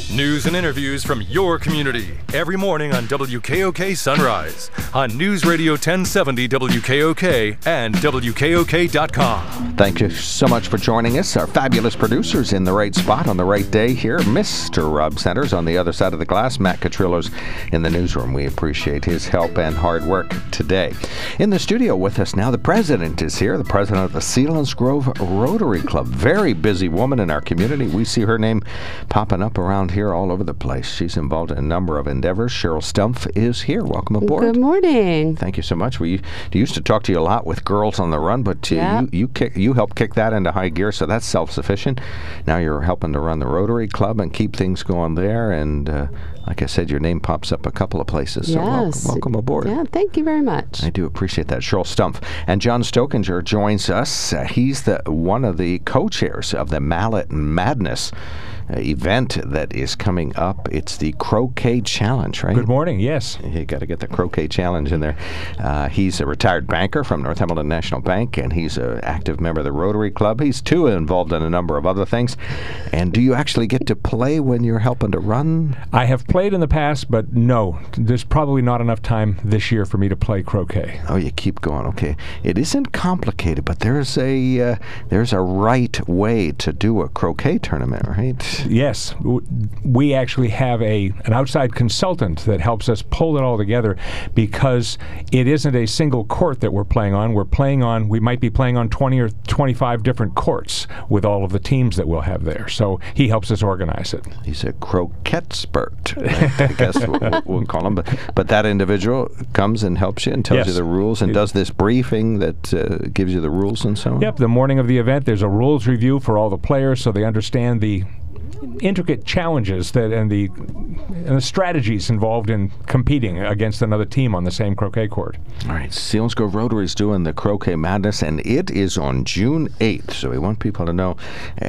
News and interviews from your community every morning on WKOK Sunrise on News Radio 1070 WKOK and WKOK.com. Thank you so much for joining us. Our fabulous producers in the right spot on the right day here. Mr. Rob Centers on the other side of the glass. Matt Catrillo's in the newsroom. We appreciate his help and hard work today. In the studio with us now, the president is here, the president of the Selinsgrove Rotary Club. Very busy woman in our community. We see her name popping up around here all over the place. She's involved in a number of endeavors. Cheryl Stumpf is here. Welcome aboard. Good morning. Thank you so much. We used to talk to you a lot with Girls on the Run, but you helped kick that into high gear, so that's self-sufficient. Now you're helping to run the Rotary Club and keep things going there, and like I said, your name pops up a couple of places, so yes. welcome aboard. Yeah, thank you very much. I do appreciate that. Cheryl Stumpf. And John Stokinger joins us. He's one of the co-chairs of the Mallet Madness event that is coming up. It's the Croquet Challenge, right? Good morning, yes. You got to get the Croquet Challenge in there. He's a retired banker from North Hamilton National Bank, and he's an active member of the Rotary Club. He's, too, involved in a number of other things. And do you actually get to play when you're helping to run? I have played in the past, but no, there's probably not enough time this year for me to play croquet. Oh, you keep going. Okay. It isn't complicated, but there's a right way to do a croquet tournament, right? Yes. We actually have an outside consultant that helps us pull it all together because it isn't a single court that we're playing on. We might be playing on 20 or 25 different courts with all of the teams that we'll have there. So he helps us organize it. He's a croquet-spert, I guess we'll call him. But that individual comes and helps you and tells you the rules and does this briefing that gives you the rules and so on? Yep. The morning of the event, there's a rules review for all the players so they understand the intricate challenges and the strategies involved in competing against another team on the same croquet court. All right, Selinsgrove Rotary is doing the Croquet Madness, and it is on June 8th, so we want people to know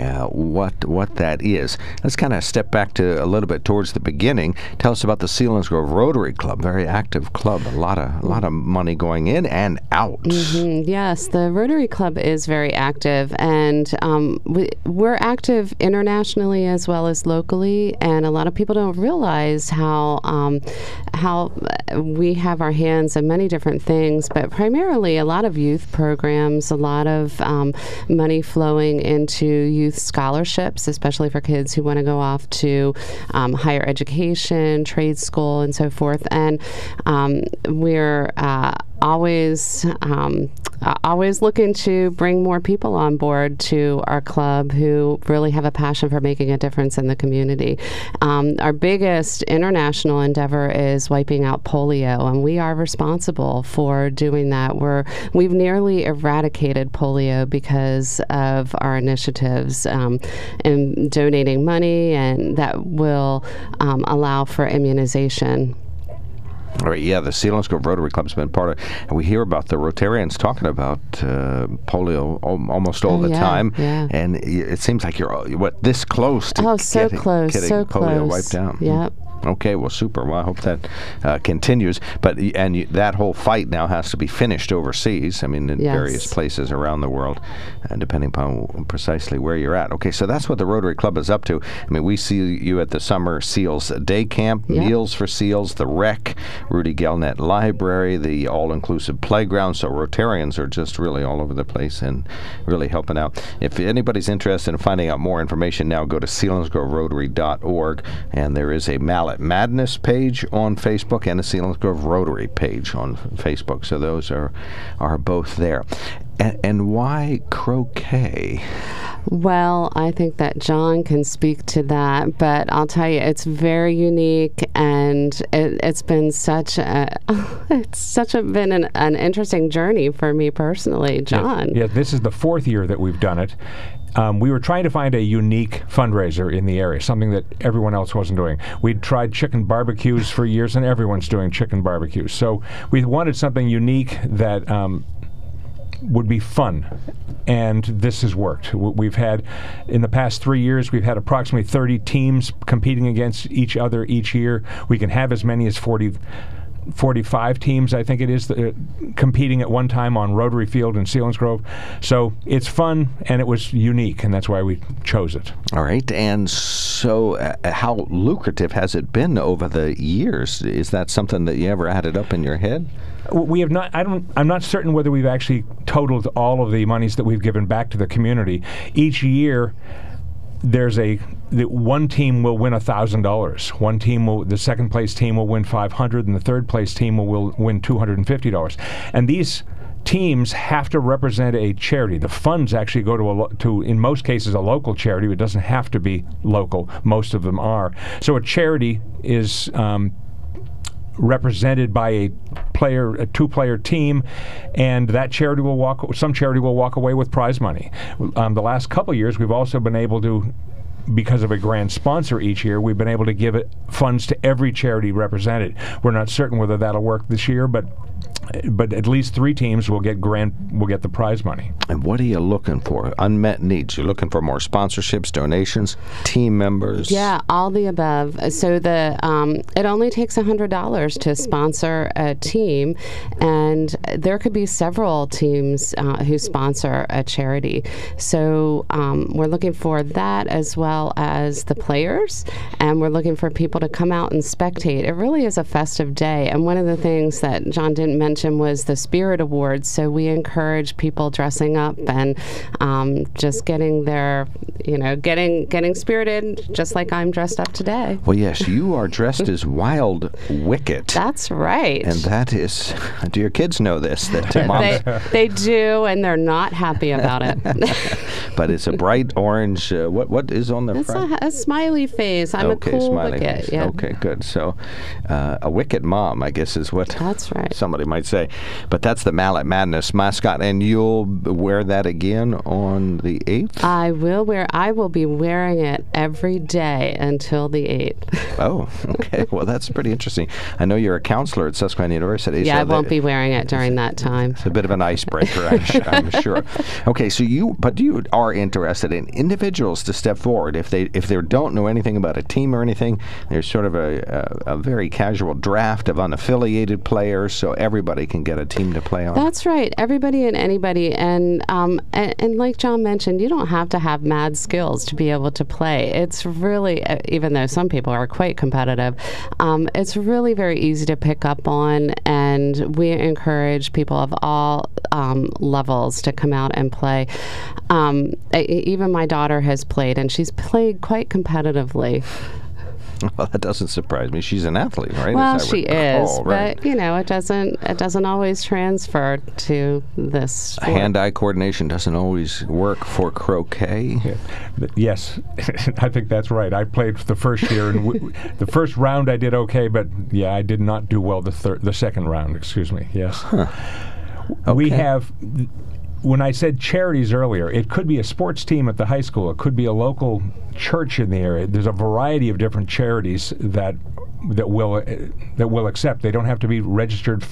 what that is. Let's kind of step back to a little bit towards the beginning. Tell us about the Selinsgrove Rotary Club, very active club, a lot of money going in and out. Mm-hmm. Yes, the Rotary Club is very active, and we're active internationally as well as locally, and a lot of people don't realize how we have our hands in many different things, but primarily a lot of youth programs, a lot of money flowing into youth scholarships, especially for kids who want to go off to higher education, trade school, and so forth. And we're always looking to bring more people on board to our club who really have a passion for making a difference in the community. Our biggest international endeavor is wiping out polio, and we are responsible for doing that. We've nearly eradicated polio because of our initiatives in donating money, and that will allow for immunization. All right, yeah, the Selinsgrove Rotary Club's been part of it. And we hear about the Rotarians talking about polio almost all the time. Yeah. And it seems like you're, this close to getting polio wiped out. Yep. Okay, well, super. Well, I hope that continues. But that whole fight now has to be finished overseas. I mean, in various places around the world, depending upon precisely where you're at. Okay, so that's what the Rotary Club is up to. I mean, we see you at the Summer SEALs Day Camp, Meals for SEALs, the Rec, Rudy Gelnet Library, the all-inclusive playground. So Rotarians are just really all over the place and really helping out. If anybody's interested in finding out more information now, go to selinsgroverotary.org, and there is a Mallet Madness page on Facebook and a Selinsgrove Rotary page on Facebook. So those are both there. And why croquet? Well, I think that John can speak to that, but I'll tell you, it's very unique, and it's been been an interesting journey for me personally, John. Yeah, this is the fourth year that we've done it. We were trying to find a unique fundraiser in the area, something that everyone else wasn't doing. We'd tried chicken barbecues for years, and everyone's doing chicken barbecues. So we wanted something unique that would be fun, and this has worked. We've had, in the past 3 years, we've had approximately 30 teams competing against each other each year. We can have as many as 40 45 teams, I think it is, competing at one time on Rotary Field in Selinsgrove. So it's fun, and it was unique, and that's why we chose it. All right. And so how lucrative has it been over the years? Is that something that you ever added up in your head? We have not. I'm not certain whether we've actually totaled all of the monies that we've given back to the community. Each year, one team will win $1,000. The second place team will win $500, and the third place team will win $250. And these teams have to represent a charity. The funds actually go to in most cases, a local charity. It doesn't have to be local. Most of them are. So a charity is represented by a two-player team, and that charity some charity will walk away with prize money. The last couple of years, we've also been able to, because of a grand sponsor each year, we've been able to give funds to every charity represented. We're not certain whether that'll work this year, but at least 3 teams will get the prize money. And what are you looking for? Unmet needs. You're looking for more sponsorships, donations, team members? Yeah, all the above. So it only takes $100 to sponsor a team, and there could be several teams who sponsor a charity. So we're looking for that, as well as the players, and we're looking for people to come out and spectate. It really is a festive day, and one of the things that John didn't mention was the Spirit Awards. So we encourage people dressing up and just getting their, getting spirited, just like I'm dressed up today. Well, yes, you are dressed as Wild Wicket. That's right. And that is, do your kids know this? That they do, and they're not happy about it. But it's a bright orange, what is on the front? It's a smiley face. I'm a cool wicket. Yeah. Okay, good. So a wicket mom, I guess, is what that's right. Somebody might say. But that's the Mallet Madness mascot, and you'll wear that again on the 8th? I will be wearing it every day until the 8th. Oh, okay. Well, that's pretty interesting. I know you're a counselor at Susquehanna University. Yeah, so I won't be wearing it during that time. It's a bit of an icebreaker, I'm sure. Okay, so you are interested in individuals to step forward. If they don't know anything about a team or anything, there's sort of a very casual draft of unaffiliated players, so everybody can get a team to play on. That's right. Everybody and anybody. And like John mentioned, you don't have to have mad skills to be able to play. It's really, even though some people are quite competitive, it's really very easy to pick up on, and we encourage people of all levels to come out and play. Even my daughter has played, and she's played quite competitively. Well, that doesn't surprise me. She's an athlete, right? Well, she is, right? But it doesn't always transfer to this sport. Hand-eye coordination doesn't always work for croquet. Yeah. Yes, I think that's right. I played the first year, and the first round I did okay, but yeah, I did not do well the second round. Excuse me. Yes, Okay. We have. When I said charities earlier, it could be a sports team at the high school. It could be a local church in the area. There's a variety of different charities that will accept. They don't have to be registered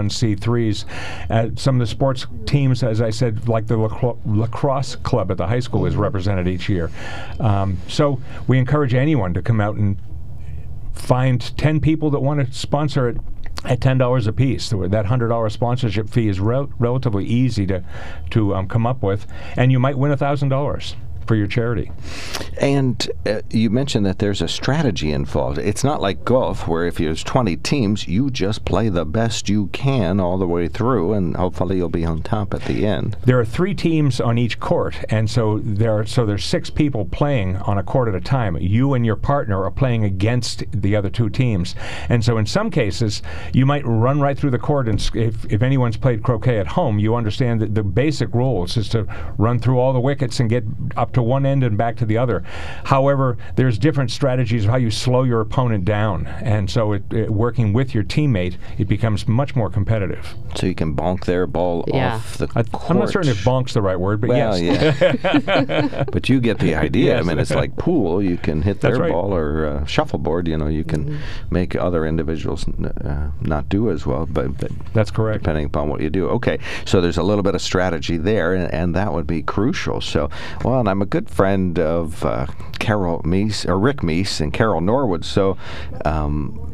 501c3s. Some of the sports teams, as I said, like the lacrosse club at the high school is represented each year. So we encourage anyone to come out and find 10 people that want to sponsor it at $10 a piece. That $100 sponsorship fee is relatively easy to come up with, and you might win $1,000 for your charity. And you mentioned that there's a strategy involved. It's not like golf, where if there's 20 teams, you just play the best you can all the way through, and hopefully you'll be on top at the end. There are 3 teams on each court, and so there's 6 people playing on a court at a time. You and your partner are playing against the other 2 teams, and so in some cases you might run right through the court, and if anyone's played croquet at home, you understand that the basic rules is to run through all the wickets and get up to one end and back to the other. However, there's different strategies of how you slow your opponent down, and so working with your teammate, it becomes much more competitive. So you can bonk their ball off the court. I'm not certain if bonk's the right word, but yes. Yeah. But you get the idea. Yes. I mean, it's like pool. You can hit their right. ball, or shuffleboard. You can make other individuals not do as well. But that's correct. Depending upon what you do. Okay, so there's a little bit of strategy there, and that would be crucial. So, and I'm a good friend of Carol Meese, or Rick Meese, and Carol Norwood. So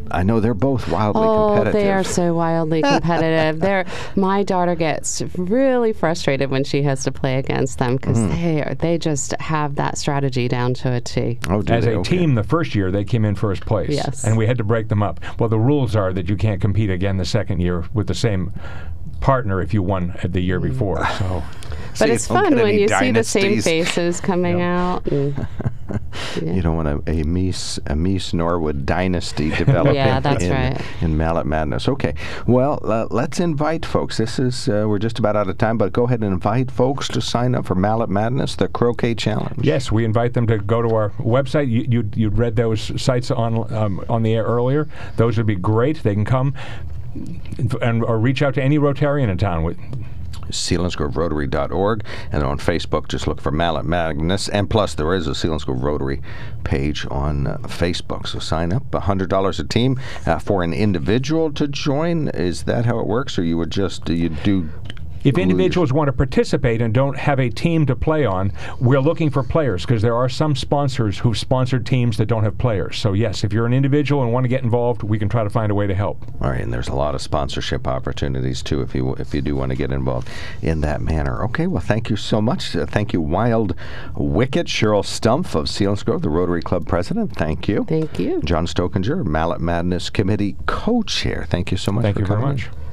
I know they're both wildly competitive. Oh, they are so wildly competitive. My daughter gets really frustrated when she has to play against them because they just have that strategy down to a T. Oh, As a team, the first year they came in first place. Yes. And we had to break them up. Well, the rules are that you can't compete again the second year with the same partner if you won the year before. So. But it's fun when you see the same faces coming out. And, You don't want a Mies Norwood dynasty developing in Mallet Madness. Okay. Well, let's invite folks. This is, we're just about out of time, but go ahead and invite folks to sign up for Mallet Madness, the Croquet Challenge. Yes, we invite them to go to our website. You read those sites on the air earlier. Those would be great. They can come or reach out to any Rotarian in town with SealandsGroveRotary.org, and on Facebook just look for Mallet Madness, and plus there is a Selinsgrove Rotary page on Facebook, so sign up. $100 a team for an individual to join. Is that how it works, or you would just do If individuals want to participate and don't have a team to play on, we're looking for players because there are some sponsors who've sponsored teams that don't have players. So yes, if you're an individual and want to get involved, we can try to find a way to help. All right, and there's a lot of sponsorship opportunities too if you do want to get involved in that manner. Okay, well, thank you so much. Thank you, Wild Wicket. Cheryl Stumpf of Selinsgrove, the Rotary Club president. Thank you. Thank you. John Stokinger, Mallet Madness Committee co-chair. Thank you so much for coming. Thank you very much.